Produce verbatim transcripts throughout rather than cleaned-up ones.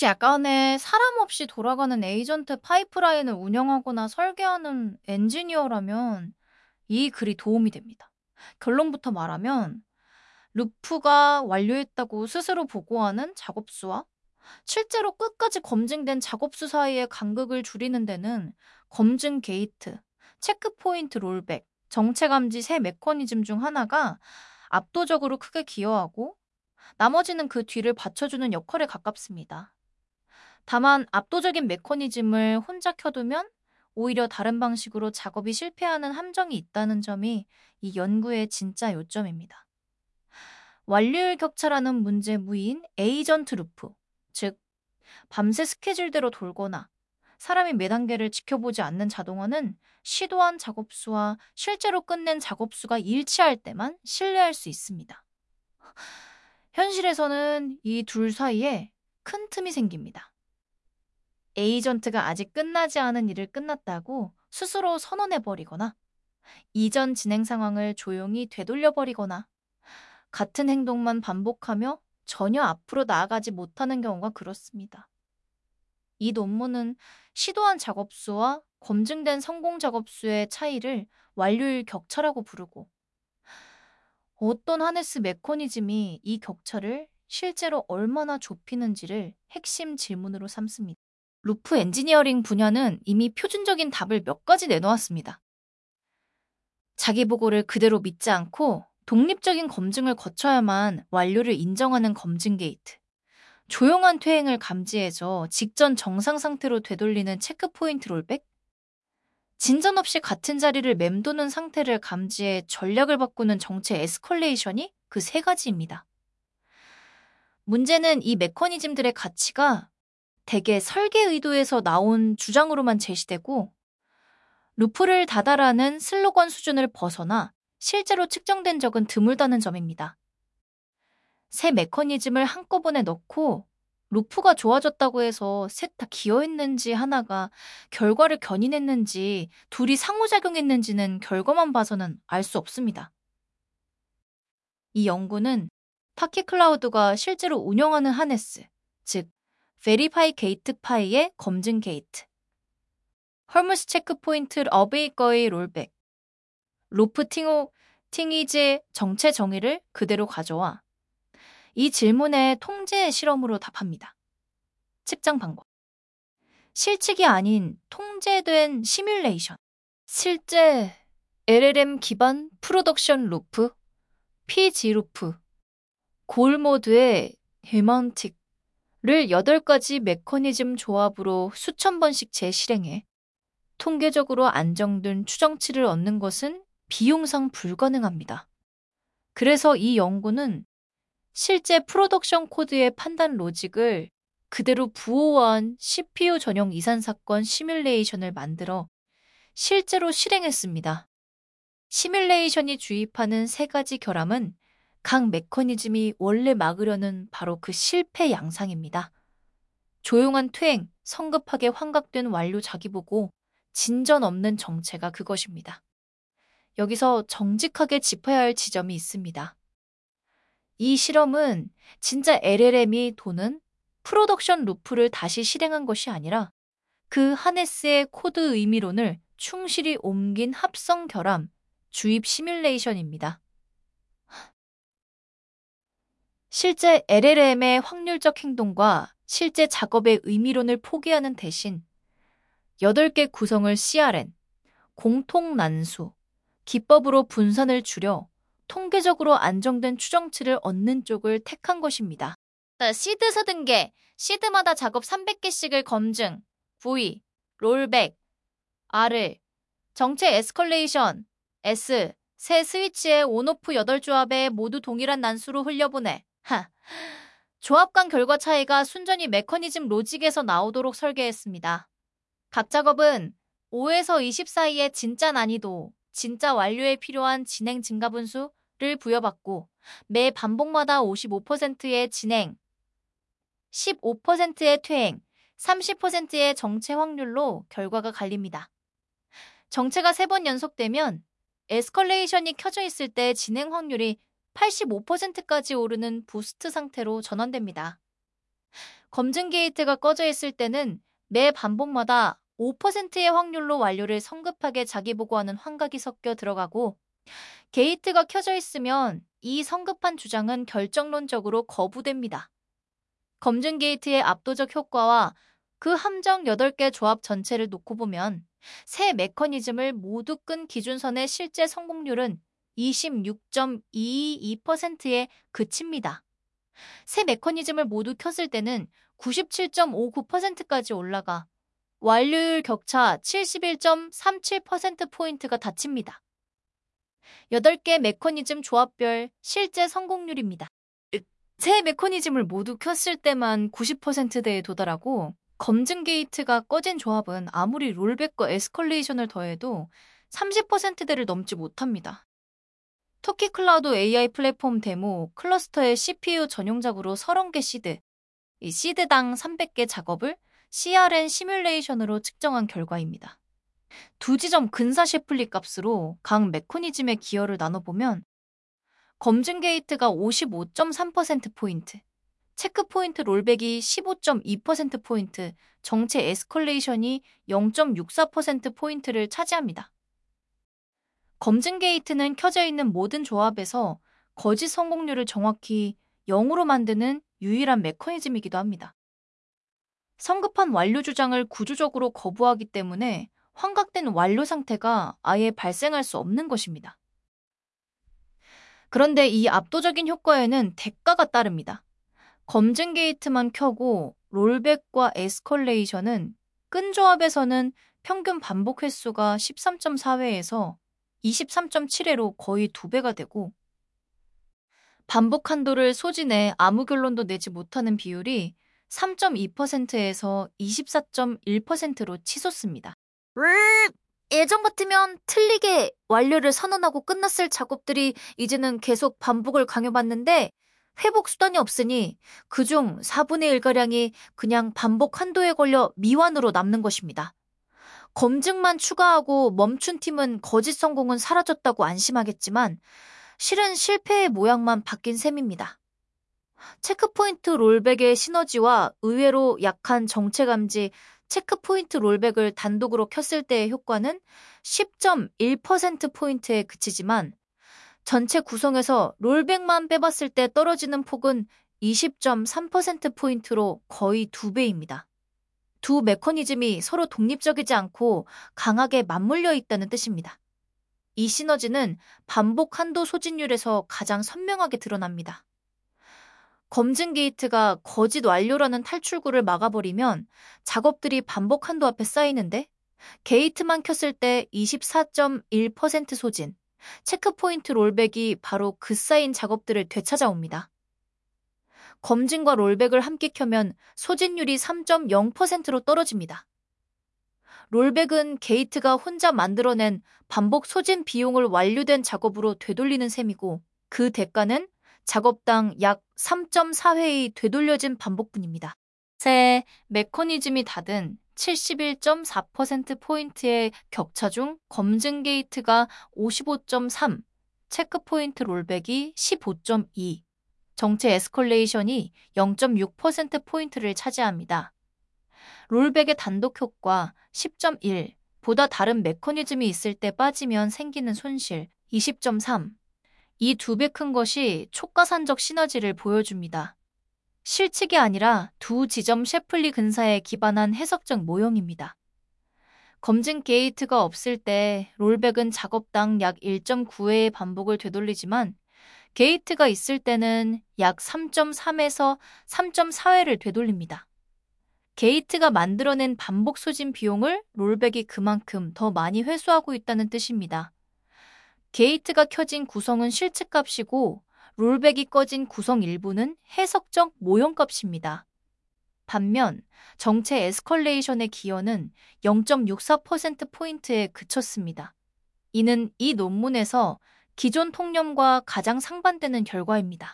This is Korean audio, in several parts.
약간의 사람 없이 돌아가는 에이전트 파이프라인을 운영하거나 설계하는 엔지니어라면 이 글이 도움이 됩니다. 결론부터 말하면 루프가 완료했다고 스스로 보고하는 작업수와 실제로 끝까지 검증된 작업수 사이의 간극을 줄이는 데는 검증 게이트, 체크포인트 롤백, 정체 감지 세 메커니즘 중 하나가 압도적으로 크게 기여하고 나머지는 그 뒤를 받쳐주는 역할에 가깝습니다. 다만 압도적인 메커니즘을 혼자 켜두면 오히려 다른 방식으로 작업이 실패하는 함정이 있다는 점이 이 연구의 진짜 요점입니다. 완료율 격차라는 문제 무인 에이전트 루프, 즉 밤새 스케줄대로 돌거나 사람이 매 단계를 지켜보지 않는 자동화는 시도한 작업수와 실제로 끝낸 작업수가 일치할 때만 신뢰할 수 있습니다. 현실에서는 이 둘 사이에 큰 틈이 생깁니다. 에이전트가 아직 끝나지 않은 일을 끝났다고 스스로 선언해버리거나 이전 진행 상황을 조용히 되돌려버리거나 같은 행동만 반복하며 전혀 앞으로 나아가지 못하는 경우가 그렇습니다. 이 논문은 시도한 작업수와 검증된 성공 작업수의 차이를 완료율 격차라고 부르고 어떤 하네스 메커니즘이 이 격차를 실제로 얼마나 좁히는지를 핵심 질문으로 삼습니다. 루프 엔지니어링 분야는 이미 표준적인 답을 몇 가지 내놓았습니다. 자기 보고를 그대로 믿지 않고 독립적인 검증을 거쳐야만 완료를 인정하는 검증 게이트, 조용한 퇴행을 감지해서 직전 정상 상태로 되돌리는 체크포인트 롤백, 진전 없이 같은 자리를 맴도는 상태를 감지해 전략을 바꾸는 정체 에스컬레이션이 그 세 가지입니다. 문제는 이 메커니즘들의 가치가 대개 설계 의도에서 나온 주장으로만 제시되고 루프를 닫아라는 슬로건 수준을 벗어나 실제로 측정된 적은 드물다는 점입니다. 새 메커니즘을 한꺼번에 넣고 루프가 좋아졌다고 해서 셋 다 기여했는지 하나가 결과를 견인했는지 둘이 상호작용했는지는 결과만 봐서는 알 수 없습니다. 이 연구는 파키클라우드가 실제로 운영하는 하네스, 즉 베리파이 게이트 파이의 검증 게이트, 헐무스 체크포인트 어베이거의 롤백, 로프 팅호, 팅이즈의 정체 정의를 그대로 가져와 이 질문에 통제 실험으로 답합니다. 측정 방법. 실측이 아닌 통제된 시뮬레이션. 실제 엘엘엠 기반 프로덕션 루프, 피지 루프, 골 모드의 헤만틱을 여덟 가지 메커니즘 조합으로 수천 번씩 재실행해 통계적으로 안정된 추정치를 얻는 것은 비용상 불가능합니다. 그래서 이 연구는 실제 프로덕션 코드의 판단 로직을 그대로 부호화한 씨피유 전용 이산사건 시뮬레이션을 만들어 실제로 실행했습니다. 시뮬레이션이 주입하는 세 가지 결함은 각 메커니즘이 원래 막으려는 바로 그 실패 양상입니다. 조용한 퇴행, 성급하게 환각된 완료 자기보고, 진전 없는 정체가 그것입니다. 여기서 정직하게 짚어야 할 지점이 있습니다. 이 실험은 진짜 엘엘엠이 도는 프로덕션 루프를 다시 실행한 것이 아니라 그 하네스의 코드 의미론을 충실히 옮긴 합성 결함, 주입 시뮬레이션입니다. 실제 엘엘엠의 확률적 행동과 실제 작업의 의미론을 포기하는 대신 여덟 개 구성을 씨알엔, 공통 난수, 기법으로 분산을 줄여 통계적으로 안정된 추정치를 얻는 쪽을 택한 것입니다. 시드 삼십 개, 시드마다 작업 삼백 개씩을 검증, V, 롤백, R, 정체 에스컬레이션, S, 새 스위치의 온오프 여덟 조합에 모두 동일한 난수로 흘려보내. 하. 조합 간 결과 차이가 순전히 메커니즘 로직에서 나오도록 설계했습니다. 각 작업은 오에서 이십 사이의 진짜 난이도, 진짜 완료에 필요한 진행 증가 분수를 부여받고 매 반복마다 오십오 퍼센트의 진행, 십오 퍼센트의 퇴행, 삼십 퍼센트의 정체 확률로 결과가 갈립니다. 정체가 세 번 연속되면 에스컬레이션이 켜져 있을 때 진행 확률이 팔십오 퍼센트까지 오르는 부스트 상태로 전환됩니다. 검증 게이트가 꺼져 있을 때는 매 반복마다 오 퍼센트의 확률로 완료를 성급하게 자기 보고하는 환각이 섞여 들어가고, 게이트가 켜져 있으면 이 성급한 주장은 결정론적으로 거부됩니다. 검증 게이트의 압도적 효과와 그 함정 여덟 개 조합 전체를 놓고 보면 세 메커니즘을 모두 끈 기준선의 실제 성공률은 이십육 점 이이이 퍼센트에 그칩니다. 세 메커니즘을 모두 켰을 때는 구십칠 점 오구 퍼센트까지 올라가 완료율 격차 칠십일 점 삼칠 퍼센트포인트가 닫힙니다. 여덟 개 메커니즘 조합별 실제 성공률입니다. 세 메커니즘을 모두 켰을 때만 구십 퍼센트대에 도달하고, 검증 게이트가 꺼진 조합은 아무리 롤백과 에스컬레이션을 더해도 삼십 퍼센트대를 넘지 못합니다. 토끼 클라우드 에이아이 플랫폼 데모 클러스터의 씨피유 전용작으로 서른 개 시드, 이 시드당 삼백 개 작업을 씨알엔 시뮬레이션으로 측정한 결과입니다. 두 지점 근사 셰플리 값으로 각 메커니즘의 기여를 나눠보면 검증 게이트가 오십오 점 삼 퍼센트포인트, 체크포인트 롤백이 십오 점 이 퍼센트포인트, 정체 에스컬레이션이 영 점 육사 퍼센트포인트를 차지합니다. 검증 게이트는 켜져 있는 모든 조합에서 거짓 성공률을 정확히 영으로 만드는 유일한 메커니즘이기도 합니다. 성급한 완료 주장을 구조적으로 거부하기 때문에 환각된 완료 상태가 아예 발생할 수 없는 것입니다. 그런데 이 압도적인 효과에는 대가가 따릅니다. 검증 게이트만 켜고 롤백과 에스컬레이션은 끈 조합에서는 평균 반복 횟수가 십삼 점 사 회에서 이십삼 점 칠 회로 거의 두 배가 되고, 반복 한도를 소진해 아무 결론도 내지 못하는 비율이 삼 점 이 퍼센트에서 이십사 점 일 퍼센트로 치솟습니다. 예전 같으면 틀리게 완료를 선언하고 끝났을 작업들이 이제는 계속 반복을 강요받는데 회복 수단이 없으니 그중 사분의 일가량이 그냥 반복 한도에 걸려 미완으로 남는 것입니다. 검증만 추가하고 멈춘 팀은 거짓 성공은 사라졌다고 안심하겠지만 실은 실패의 모양만 바뀐 셈입니다. 체크포인트 롤백의 시너지와 의외로 약한 정체 감지 체크포인트 롤백을 단독으로 켰을 때의 효과는 십 점 일 퍼센트포인트에 그치지만 전체 구성에서 롤백만 빼봤을 때 떨어지는 폭은 이십 점 삼 퍼센트포인트로 거의 두 배입니다. 두 메커니즘이 서로 독립적이지 않고 강하게 맞물려 있다는 뜻입니다. 이 시너지는 반복 한도 소진율에서 가장 선명하게 드러납니다. 검증 게이트가 거짓 완료라는 탈출구를 막아버리면 작업들이 반복 한도 앞에 쌓이는데, 게이트만 켰을 때 이십사 점 일 퍼센트 소진, 체크포인트 롤백이 바로 그 쌓인 작업들을 되찾아옵니다. 검증과 롤백을 함께 켜면 소진율이 삼 점 영 퍼센트로 떨어집니다. 롤백은 게이트가 혼자 만들어낸 반복 소진 비용을 완료된 작업으로 되돌리는 셈이고, 그 대가는 작업당 약 삼 점 사 회의 되돌려진 반복분입니다. 새 메커니즘이 닫은 칠십일 점 사 퍼센트포인트의 격차 중 검증 게이트가 오십오 점 삼, 체크포인트 롤백이 십오 점 이, 정체 에스컬레이션이 영 점 육 퍼센트포인트를 차지합니다. 롤백의 단독 효과 십 점 일, 보다 다른 메커니즘이 있을 때 빠지면 생기는 손실 이십 점 삼, 이 두 배 큰 것이 촉가산적 시너지를 보여줍니다. 실측이 아니라 두 지점 셰플리 근사에 기반한 해석적 모형입니다. 검증 게이트가 없을 때 롤백은 작업당 약 일 점 구 회의 반복을 되돌리지만 게이트가 있을 때는 약 삼 점 삼에서 삼 점 사 회를 되돌립니다. 게이트가 만들어낸 반복 소진 비용을 롤백이 그만큼 더 많이 회수하고 있다는 뜻입니다. 게이트가 켜진 구성은 실측값이고 롤백이 꺼진 구성 일부는 해석적 모형값입니다. 반면 정체 에스컬레이션의 기여는 영 점 육사 퍼센트포인트에 그쳤습니다. 이는 이 논문에서 기존 통념과 가장 상반되는 결과입니다.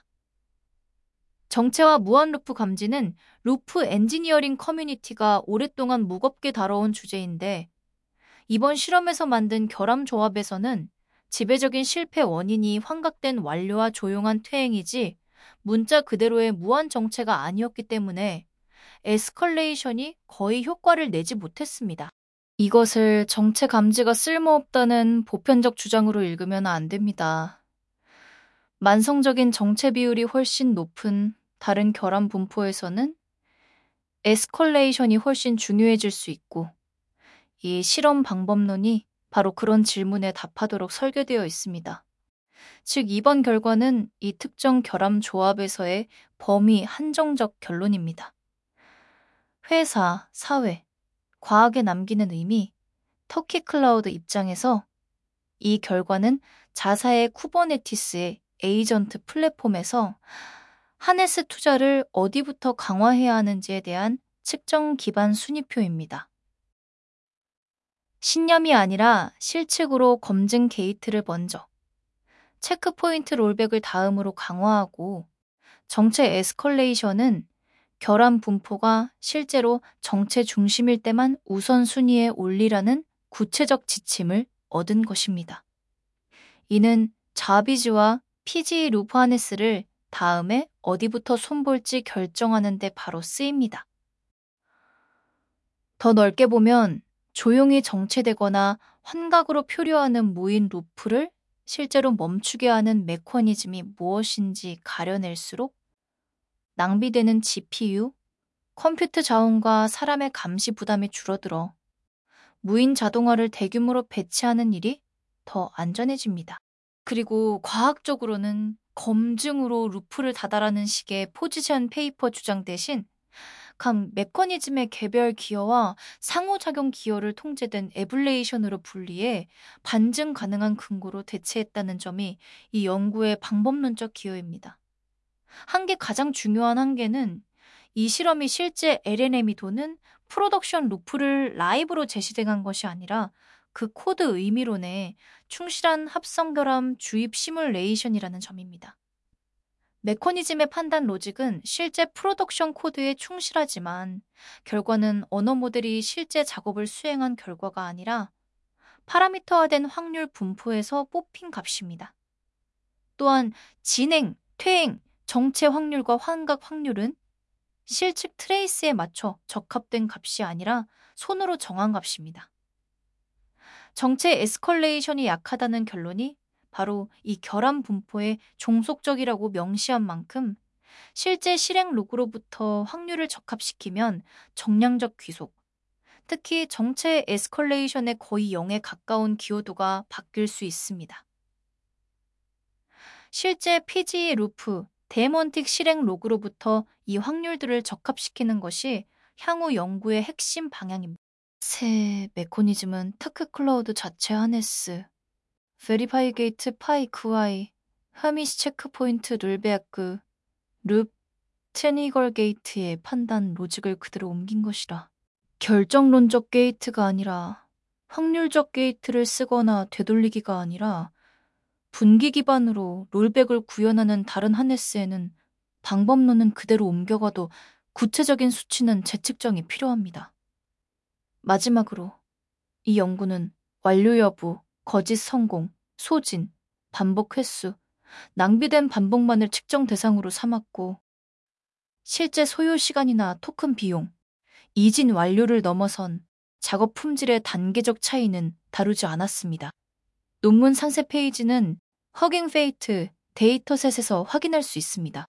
정체와 무한 루프 감지는 루프 엔지니어링 커뮤니티가 오랫동안 무겁게 다뤄온 주제인데, 이번 실험에서 만든 결함 조합에서는 지배적인 실패 원인이 환각된 완료와 조용한 퇴행이지 문자 그대로의 무한 정체가 아니었기 때문에 에스컬레이션이 거의 효과를 내지 못했습니다. 이것을 정체 감지가 쓸모없다는 보편적 주장으로 읽으면 안 됩니다. 만성적인 정체 비율이 훨씬 높은 다른 결함 분포에서는 에스컬레이션이 훨씬 중요해질 수 있고, 이 실험 방법론이 바로 그런 질문에 답하도록 설계되어 있습니다. 즉, 이번 결과는 이 특정 결함 조합에서의 범위 한정적 결론입니다. 회사, 사회, 과학에 남기는 의미, 터키 클라우드 입장에서 이 결과는 자사의 쿠버네티스의 에이전트 플랫폼에서 하네스 투자를 어디부터 강화해야 하는지에 대한 측정 기반 순위표입니다. 신념이 아니라 실측으로 검증 게이트를 먼저, 체크포인트 롤백을 다음으로 강화하고, 정체 에스컬레이션은 결함 분포가 실제로 정체 중심일 때만 우선순위에 올리라는 구체적 지침을 얻은 것입니다. 이는 자비즈와 피지 루파네스를 다음에 어디부터 손볼지 결정하는 데 바로 쓰입니다. 더 넓게 보면 조용히 정체되거나 환각으로 표류하는 무인 루프를 실제로 멈추게 하는 메커니즘이 무엇인지 가려낼수록 낭비되는 지피유, 컴퓨터 자원과 사람의 감시 부담이 줄어들어 무인 자동화를 대규모로 배치하는 일이 더 안전해집니다. 그리고 과학적으로는 검증으로 루프를 닫아라는 식의 포지션 페이퍼 주장 대신 각 메커니즘의 개별 기여와 상호작용 기여를 통제된 에블레이션으로 분리해 반증 가능한 근거로 대체했다는 점이 이 연구의 방법론적 기여입니다. 한계 가장 중요한 한계는 이 실험이 실제 엘엔엠이 도는 프로덕션 루프를 라이브로 제시된 것이 아니라 그 코드 의미론에 충실한 합성 결함 주입 시뮬레이션이라는 점입니다. 메커니즘의 판단 로직은 실제 프로덕션 코드에 충실하지만 결과는 언어 모델이 실제 작업을 수행한 결과가 아니라 파라미터화된 확률 분포에서 뽑힌 값입니다. 또한 진행, 퇴행, 정체 확률과 환각 확률은 실측 트레이스에 맞춰 적합된 값이 아니라 손으로 정한 값입니다. 정체 에스컬레이션이 약하다는 결론이 바로 이 결함 분포에 종속적이라고 명시한 만큼 실제 실행 로그로부터 확률을 적합시키면 정량적 귀속, 특히 정체 에스컬레이션의 거의 영에 가까운 기여도가 바뀔 수 있습니다. 실제 피지 루프, 데몬틱 실행 로그로부터 이 확률들을 적합시키는 것이 향후 연구의 핵심 방향입니다. 새 메커니즘은 타크 클라우드 자체 하네스, 베리파이 게이트 파이크와이, 하미시 체크포인트 룰베아크, 룹, 테니걸 게이트의 판단 로직을 그대로 옮긴 것이라. 결정론적 게이트가 아니라 확률적 게이트를 쓰거나 되돌리기가 아니라 분기 기반으로 롤백을 구현하는 다른 하네스에는 방법론은 그대로 옮겨가도 구체적인 수치는 재측정이 필요합니다. 마지막으로 이 연구는 완료 여부, 거짓 성공, 소진, 반복 횟수, 낭비된 반복만을 측정 대상으로 삼았고 실제 소요 시간이나 토큰 비용, 이진 완료를 넘어선 작업 품질의 단계적 차이는 다루지 않았습니다. 논문 상세 페이지는 허깅 페이트 데이터셋에서 확인할 수 있습니다.